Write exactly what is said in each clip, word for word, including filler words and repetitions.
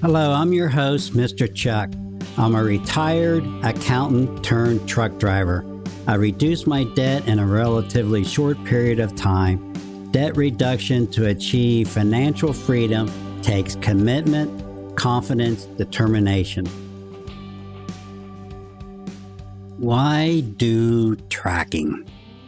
Hello, I'm your host, Mister Chuck. I'm a retired accountant turned truck driver. I reduced my debt in a relatively short period of time. Debt reduction to achieve financial freedom takes commitment, confidence, determination. Why do tracking?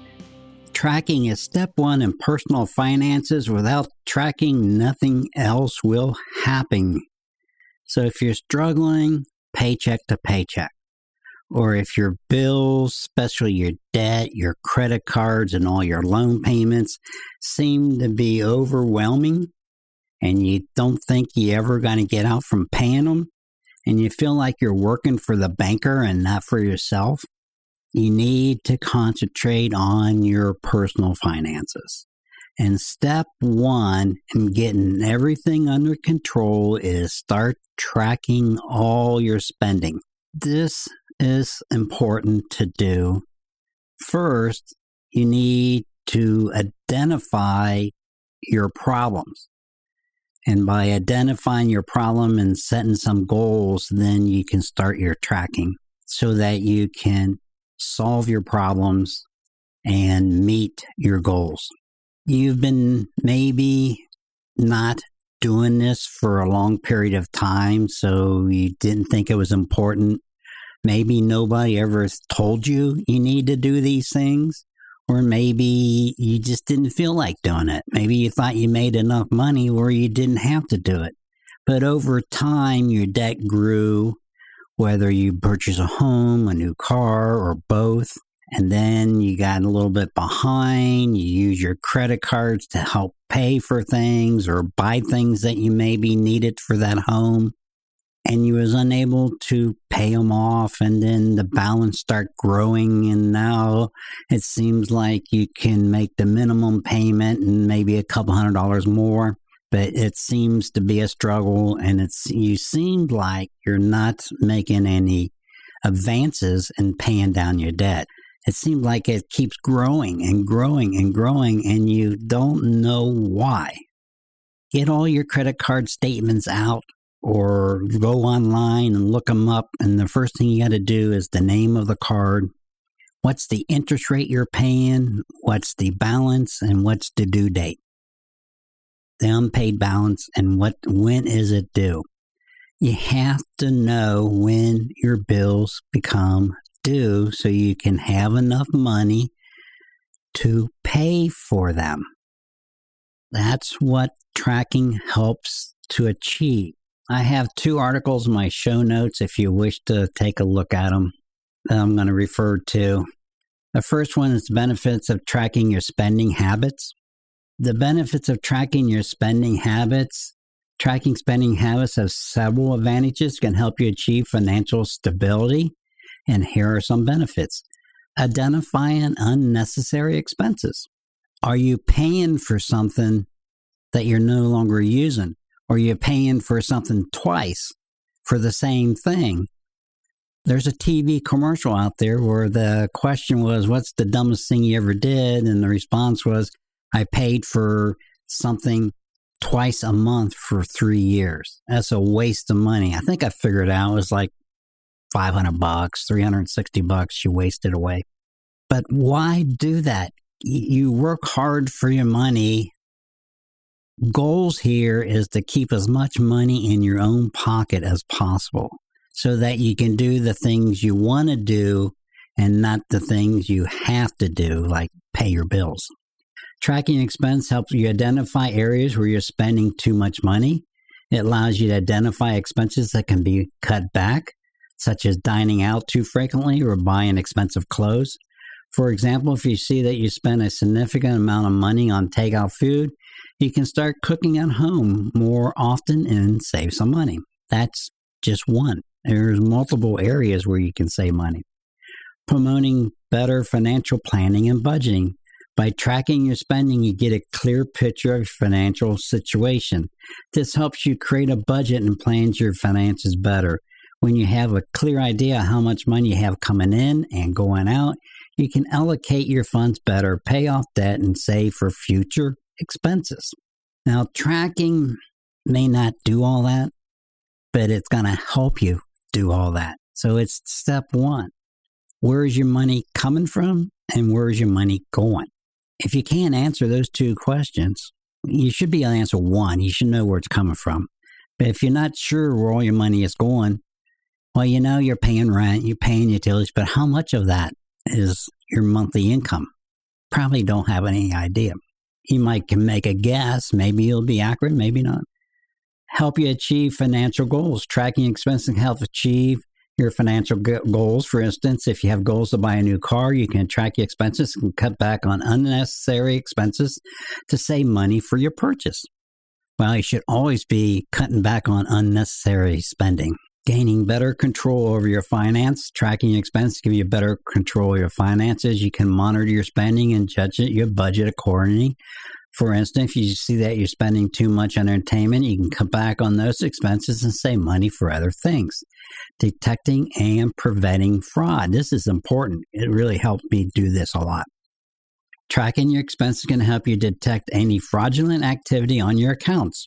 Tracking is step one in personal finances. Without tracking, nothing else will happen. So if you're struggling paycheck to paycheck, or if your bills, especially your debt, your credit cards, and all your loan payments seem to be overwhelming, and you don't think you're ever going to get out from paying them, and you feel like you're working for the banker and not for yourself, you need to concentrate on your personal finances. And step one in getting everything under control is start tracking all your spending. This is important to do. First, you need to identify your problems. And by identifying your problem and setting some goals, then you can start your tracking so that you can solve your problems and meet your goals. You've been maybe not doing this for a long period of time, so you didn't think it was important. Maybe nobody ever told you you need to do these things, or maybe you just didn't feel like doing it. Maybe you thought you made enough money where you didn't have to do it. But over time, your debt grew, whether you purchase a home, a new car, or both. And then you got a little bit behind. You use your credit cards to help pay for things or buy things that you maybe needed for that home. And you was unable to pay them off. And then the balance start growing. And now it seems like you can make the minimum payment and maybe a couple hundred dollars more. But it seems to be a struggle. And it's you seem like you're not making any advances in paying down your debt. It seems like it keeps growing and growing and growing, and you don't know why. Get all your credit card statements out or go online and look them up, and the first thing you got to do is the name of the card, what's the interest rate you're paying, what's the balance, and what's the due date. The unpaid balance, and what when is it due. You have to know when your bills become due so you can have enough money to pay for them. That's what tracking helps to achieve. I have two articles in my show notes if you wish to take a look at them that I'm going to refer to. The first one is the benefits of tracking your spending habits. The benefits of tracking your spending habits. Tracking spending habits has several advantages, can help you achieve financial stability. And here are some benefits. Identifying unnecessary expenses. Are you paying for something that you're no longer using? Or you're paying for something twice for the same thing? There's a T V commercial out there where the question was, what's the dumbest thing you ever did? And the response was, I paid for something twice a month for three years. That's a waste of money. I think I figured out it was like five hundred bucks, three hundred sixty bucks you wasted away. But why do that? You work hard for your money. Goals here is to keep as much money in your own pocket as possible so that you can do the things you want to do and not the things you have to do, like pay your bills. Tracking expense helps you identify areas where you're spending too much money. It allows you to identify expenses that can be cut back, such as dining out too frequently or buying expensive clothes. For example, if you see that you spend a significant amount of money on takeout food, you can start cooking at home more often and save some money. That's just one. There's multiple areas where you can save money. Promoting better financial planning and budgeting. By tracking your spending, you get a clear picture of your financial situation. This helps you create a budget and plan your finances better. When you have a clear idea how much money you have coming in and going out, you can allocate your funds better, pay off debt, and save for future expenses. Now, tracking may not do all that, but it's going to help you do all that. So it's step one. Where is your money coming from and where is your money going? If you can't answer those two questions, you should be able to answer one. You should know where it's coming from. But if you're not sure where all your money is going, well, you know you're paying rent, you're paying utilities, but how much of that is your monthly income? Probably don't have any idea. You might can make a guess. Maybe it'll be accurate, maybe not. Help you achieve financial goals. Tracking expenses can help achieve your financial goals. For instance, if you have goals to buy a new car, you can track your expenses and cut back on unnecessary expenses to save money for your purchase. Well, you should always be cutting back on unnecessary spending. Gaining better control over your finance. Tracking your expenses give you better control of your finances. You can monitor your spending and judge it, your budget accordingly. For instance, if you see that you're spending too much on entertainment, you can cut back on those expenses and save money for other things. Detecting and preventing fraud. This is important. It really helped me do this a lot. Tracking your expenses can help you detect any fraudulent activity on your accounts.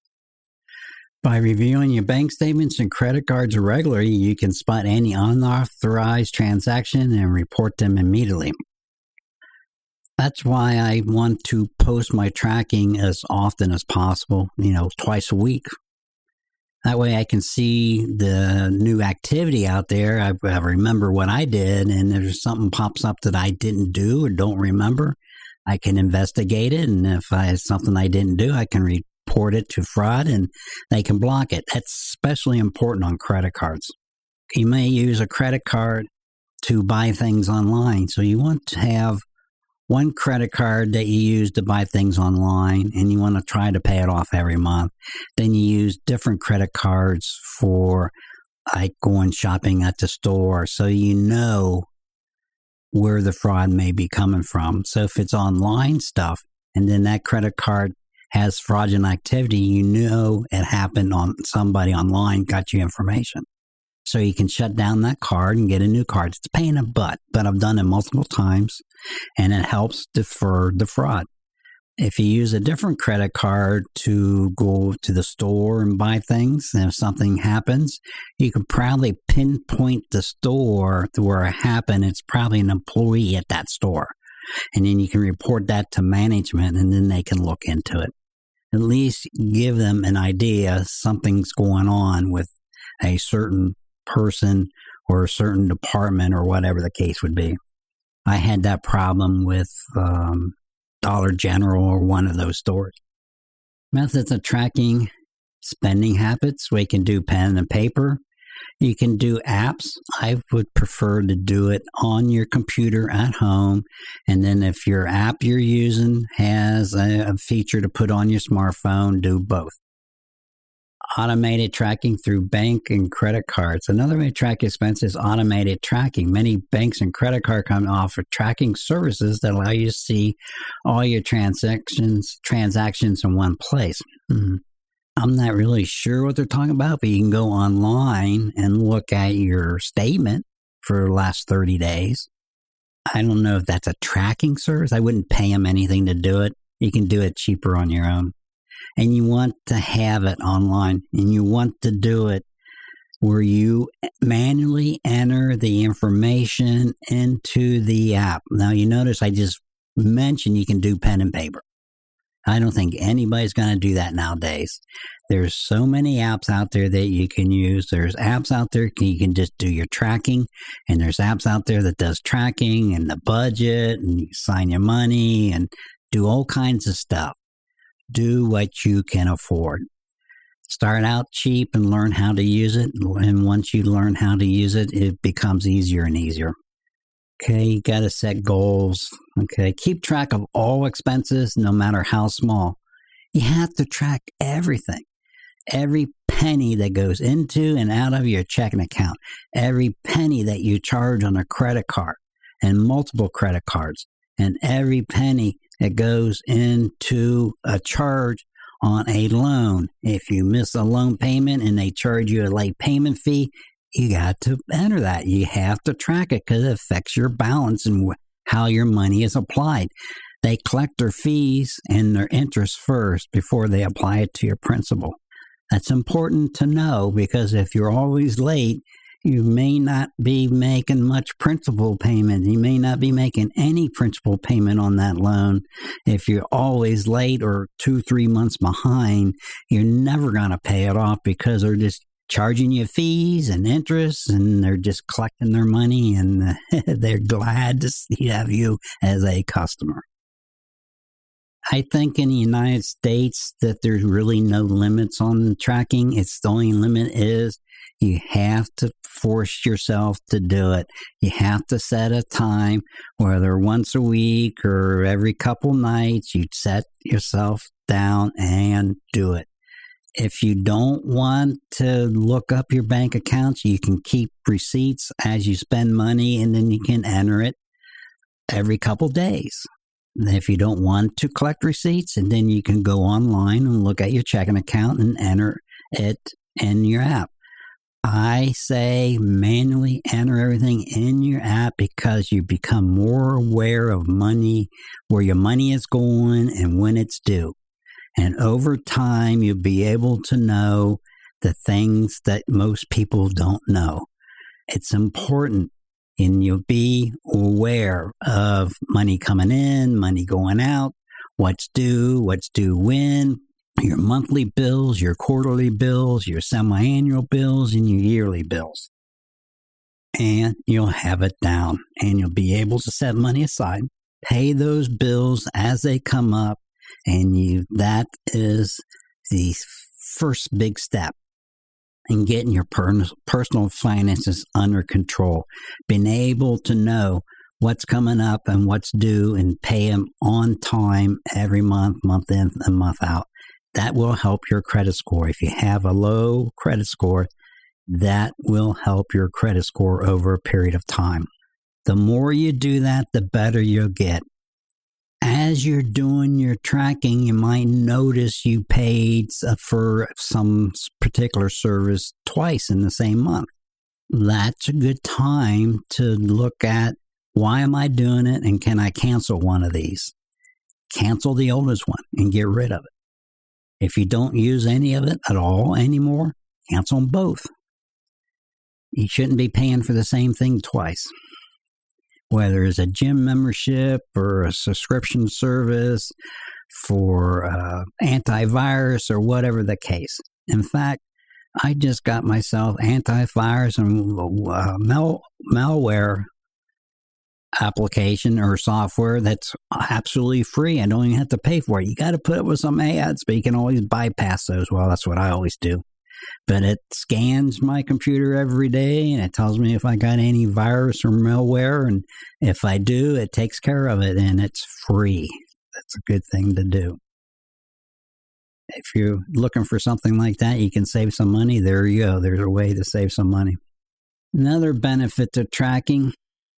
By reviewing your bank statements and credit cards regularly, you can spot any unauthorized transaction and report them immediately. That's why I want to post my tracking as often as possible, you know, twice a week. That way I can see the new activity out there. I, I remember what I did, and if something pops up that I didn't do or don't remember, I can investigate it. And if I have something I didn't do, I can report it to fraud and they can block it. That's especially important on credit cards. You may use a credit card to buy things online. So you want to have one credit card that you use to buy things online, and you want to try to pay it off every month. Then you use different credit cards for like going shopping at the store, so you know where the fraud may be coming from. So if it's online stuff, and then that credit card has fraudulent activity, you know it happened on somebody online, got you information. So you can shut down that card and get a new card. It's a pain in the butt, but I've done it multiple times, and it helps defer the fraud. If you use a different credit card to go to the store and buy things, and if something happens, you can probably pinpoint the store to where it happened. It's probably an employee at that store. And then you can report that to management, and then they can look into it. At least give them an idea something's going on with a certain person or a certain department or whatever the case would be. I had that problem with um, Dollar General or one of those stores. Methods of tracking spending habits. We can do pen and paper. You can do apps. I would prefer to do it on your computer at home. And then if your app you're using has a, a feature to put on your smartphone, do both. Automated tracking through bank and credit cards. Another way to track expenses is automated tracking. Many banks and credit card companies offer tracking services that allow you to see all your transactions transactions in one place. Mm-hmm. I'm not really sure what they're talking about, but you can go online and look at your statement for the last thirty days. I don't know if that's a tracking service. I wouldn't pay them anything to do it. You can do it cheaper on your own. And you want to have it online, and you want to do it where you manually enter the information into the app. Now, you notice I just mentioned you can do pen and paper. I don't think anybody's going to do that nowadays. There's so many apps out there that you can use. There's apps out there you can just do your tracking, and there's apps out there that does tracking and the budget, and you sign your money and do all kinds of stuff. Do what you can afford. Start out cheap and learn how to use it. And once you learn how to use it, it becomes easier and easier. Okay, you got to set goals. Okay, keep track of all expenses, no matter how small. You have to track everything. Every penny that goes into and out of your checking account. Every penny that you charge on a credit card and multiple credit cards. And every penny that goes into a charge on a loan. If you miss a loan payment and they charge you a late payment fee, you got to enter that. You have to track it because it affects your balance and how your money is applied. They collect their fees and their interest first before they apply it to your principal. That's important to know, because if you're always late, you may not be making much principal payment. You may not be making any principal payment on that loan. If you're always late or two, three months behind, you're never going to pay it off, because they're just charging you fees and interest, and they're just collecting their money, and they're glad to see, have you as a customer. I think in the United States that there's really no limits on tracking. It's the only limit is you have to force yourself to do it. You have to set a time, whether once a week or every couple nights, you set yourself down and do it. If you don't want to look up your bank accounts, you can keep receipts as you spend money, and then you can enter it every couple days. If you don't want to collect receipts, and then you can go online and look at your checking account and enter it in your app. I say manually enter everything in your app, because you become more aware of money, where your money is going and when it's due. And over time, you'll be able to know the things that most people don't know. It's important. And you'll be aware of money coming in, money going out, what's due, what's due when, your monthly bills, your quarterly bills, your semi-annual bills, and your yearly bills. And you'll have it down, and you'll be able to set money aside, pay those bills as they come up, and you that is the first big step in getting your per- personal finances under control. Being able to know what's coming up and what's due, and pay them on time every month, month in and month out. That will help your credit score. If you have a low credit score, that will help your credit score over a period of time. The more you do that, the better you'll get. As you're doing your tracking, you might notice you paid for some particular service twice in the same month. That's a good time to look at, why am I doing it, and can I cancel one of these? Cancel the oldest one and get rid of it. If you don't use any of it at all anymore, cancel them both. You shouldn't be paying for the same thing twice. Whether it's a gym membership or a subscription service for uh, antivirus or whatever the case. In fact, I just got myself antivirus and uh, mal- malware application or software that's absolutely free. I don't even have to pay for it. You got to put up with some ads, but you can always bypass those. Well, that's what I always do. But it scans my computer every day, and it tells me if I got any virus or malware, and if I do, it takes care of it, and it's free. That's a good thing to do. If you're looking for something like that, you can save some money. There you go. There's a way to save some money. Another benefit to tracking: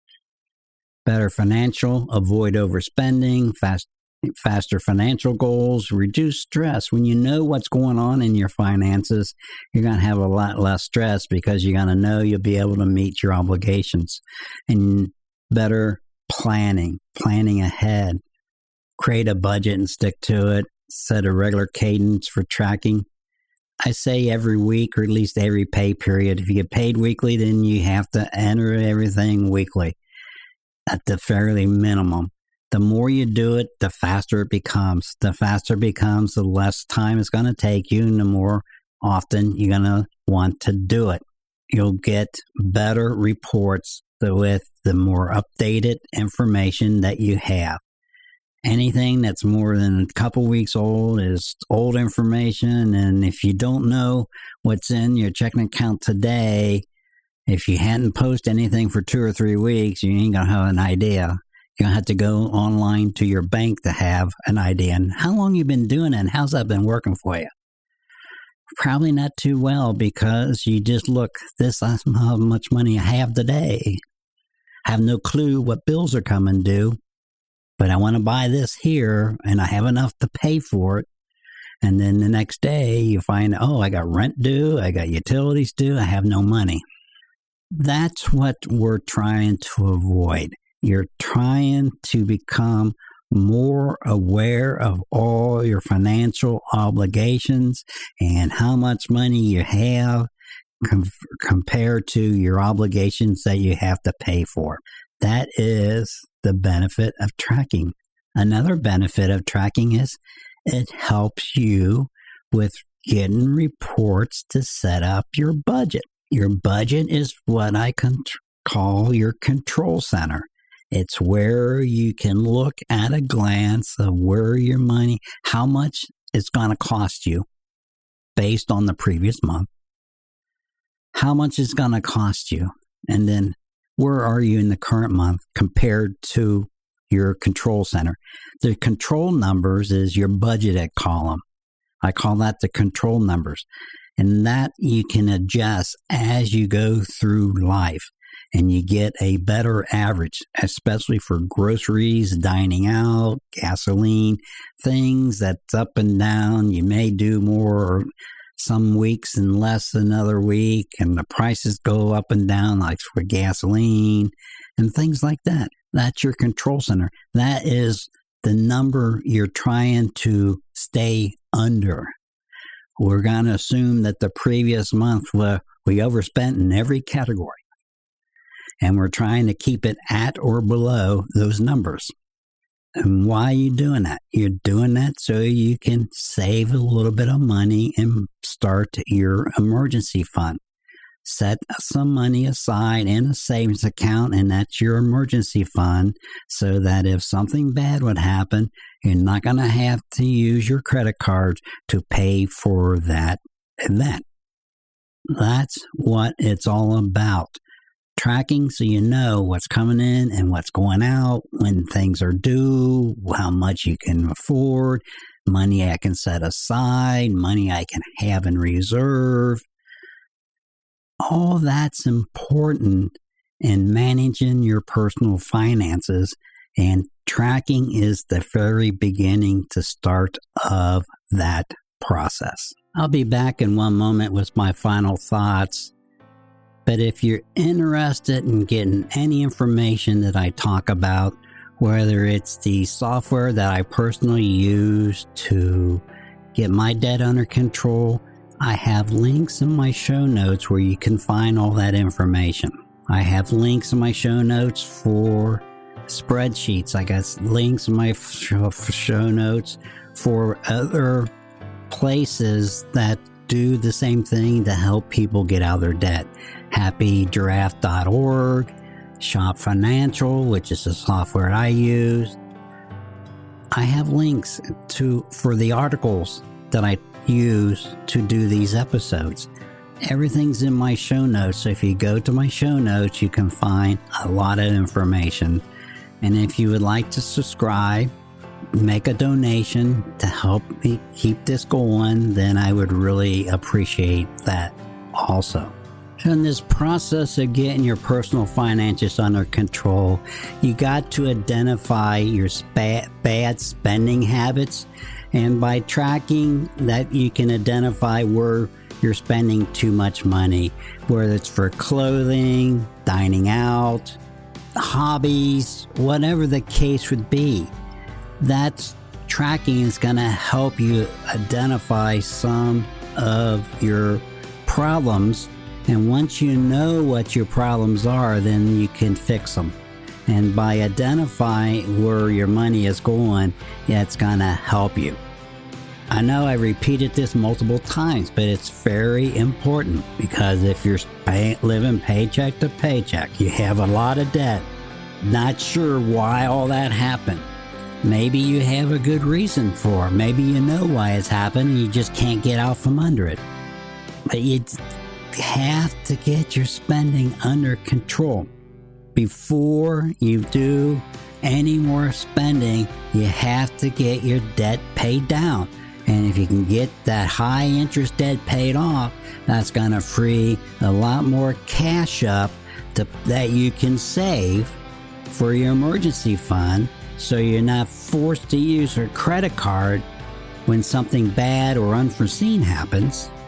better financial, avoid overspending, fast faster financial goals, reduce stress. When you know what's going on in your finances, you're going to have a lot less stress, because you're going to know you'll be able to meet your obligations. And better planning, planning ahead. Create a budget and stick to it. Set a regular cadence for tracking. I say every week, or at least every pay period. If you get paid weekly, then you have to enter everything weekly at the fairly minimum. The more you do it, the faster it becomes. The faster it becomes, the less time it's going to take you, and the more often you're going to want to do it. You'll get better reports with the more updated information that you have. Anything that's more than a couple weeks old is old information, and if you don't know what's in your checking account today, if you hadn't posted anything for two or three weeks, you ain't going to have an idea. You're going to have to go online to your bank to have an idea. And how long you been doing it, and how's that been working for you? Probably not too well, because you just look, this is how much money I have today. I have no clue what bills are coming due, but I want to buy this here, and I have enough to pay for it. And then the next day you find, oh, I got rent due, I got utilities due, I have no money. That's what we're trying to avoid. You're trying to become more aware of all your financial obligations and how much money you have com- compared to your obligations that you have to pay for. That is the benefit of tracking. Another benefit of tracking is it helps you with getting reports to set up your budget. Your budget is what I can call your control center. It's where you can look at a glance of where your money, how much it's going to cost you based on the previous month, how much it's going to cost you, and then where are you in the current month compared to your control center. The control numbers is your budgeted column. I call that the control numbers. And that you can adjust as you go through life. And you get a better average, especially for groceries, dining out, gasoline, things that's up and down. You may do more some weeks and less another week, and the prices go up and down, like for gasoline and things like that. That's your control center. That is the number you're trying to stay under. We're going to assume that the previous month we overspent in every category. And we're trying to keep it at or below those numbers. And why are you doing that? You're doing that so you can save a little bit of money and start your emergency fund. Set some money aside in a savings account, and that's your emergency fund, so that if something bad would happen, you're not going to have to use your credit cards to pay for that event. That's what it's all about. Tracking so you know what's coming in and what's going out, when things are due, how much you can afford, money I can set aside, money I can have in reserve. All that's important in managing your personal finances, and tracking is the very beginning to start of that process. I'll be back in one moment with my final thoughts. But if you're interested in getting any information that I talk about, whether it's the software that I personally use to get my debt under control, I have links in my show notes where you can find all that information. I have links in my show notes for spreadsheets. I got links in my show notes for other places that do the same thing to help people get out of their debt. happy giraffe dot org, Shop Financial, which is the software I use. I have links to for the articles that I use to do these episodes. Everything's in my show notes, so if you go to my show notes, you can find a lot of information. And if you would like to subscribe, make a donation to help me keep this going, then I would really appreciate that also. In this process of getting your personal finances under control, you got to identify your spa- bad spending habits, and by tracking that, you can identify where you're spending too much money, whether it's for clothing, dining out, hobbies, whatever the case would be. That's tracking is going to help you identify some of your problems. And once you know what your problems are, then you can fix them. And by identifying where your money is going, it's going to help you. I know I repeated this multiple times, but it's very important, because if you're pay- living paycheck to paycheck, you have a lot of debt, not sure why all that happened. Maybe you have a good reason for it. Maybe you know why it's happened and you just can't get out from under it. But you have to get your spending under control. Before you do any more spending, you have to get your debt paid down. And if you can get that high interest debt paid off, that's going to free a lot more cash up to, that you can save for your emergency fund, so you're not forced to use your credit card when something bad or unforeseen happens.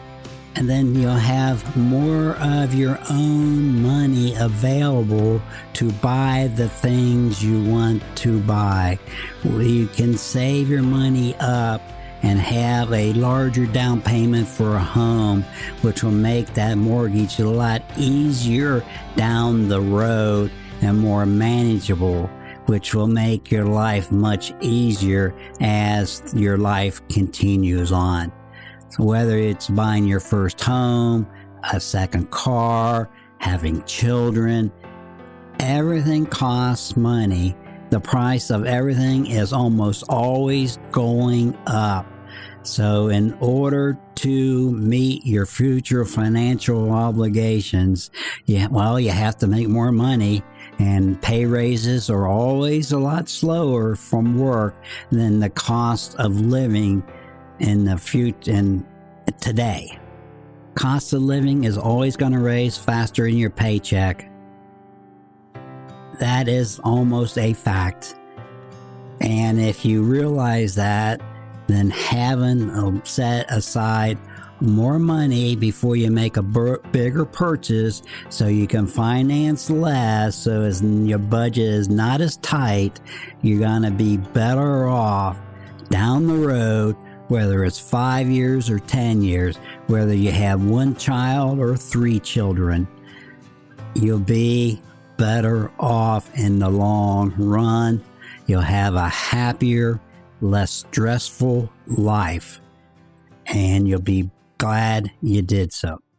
And then you'll have more of your own money available to buy the things you want to buy. You can save your money up and have a larger down payment for a home, which will make that mortgage a lot easier down the road and more manageable, which will make your life much easier as your life continues on. So whether it's buying your first home, a second car, having children, everything costs money. The price of everything is almost always going up. So in order to meet your future financial obligations, yeah, well, you have to make more money, and pay raises are always a lot slower from work than the cost of living in the future and today. Cost of living is always going to raise faster in your paycheck. That is almost a fact. And if you realize that, then having set aside more money before you make a b- bigger purchase so you can finance less, so as your budget is not as tight, you're going to be better off down the road, whether it's five years or ten years, whether you have one child or three children. You'll be better off in the long run. You'll have a happier, less stressful life, and you'll be glad you did so.